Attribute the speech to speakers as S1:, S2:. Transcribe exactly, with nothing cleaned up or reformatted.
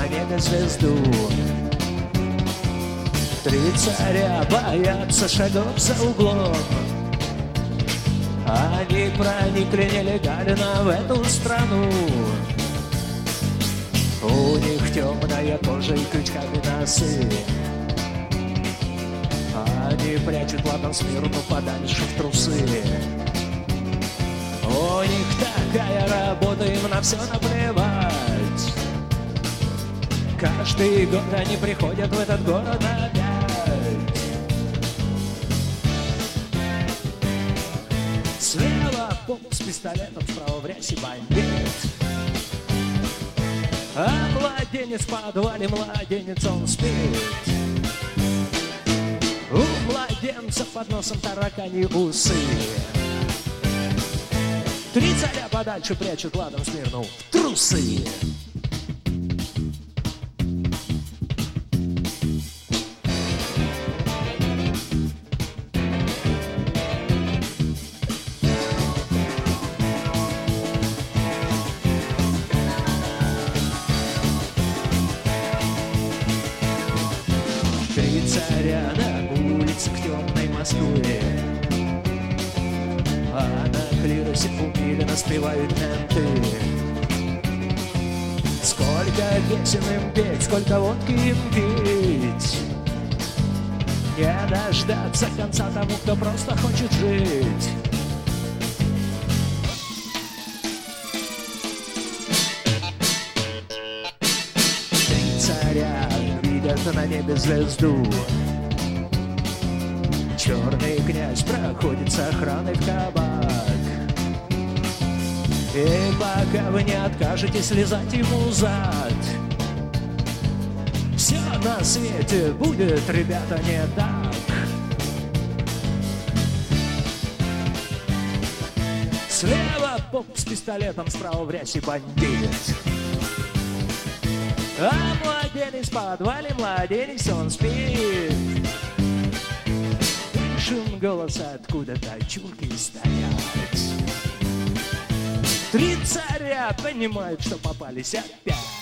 S1: небе звезду. Три царя боятся шагов за углом. Они проникли нелегально в эту страну. У них темная кожа и крючками носы. Они прячут ладан смирно подальше в трусы. У них такая работа, им на все наплевать. Каждый год они приходят в этот город опять. Слева поп с пистолетом, справа в рясе бандит. А младенец в подвале, младенец он спит. У младенца под носом таракани усы. Три царя подальше прячут ладом смирно в трусы. Три царя на улицах темной Москвы. А на клиросе умиленно спевают менты. Сколько песен им петь, сколько водки им пить. Не дождаться конца тому, кто просто хочет жить. Три царя видят на небе звезду. Черный князь проходит с охраной в кабак. И пока вы не откажетесь слезать ему зад, все на свете будет, ребята, не так. Слева поп с пистолетом, справа в рясе бандит. А младенец в подвале, младенец он спит. Слышим голос откуда-то, чурки стоят. Три царя понимают, что попались опять.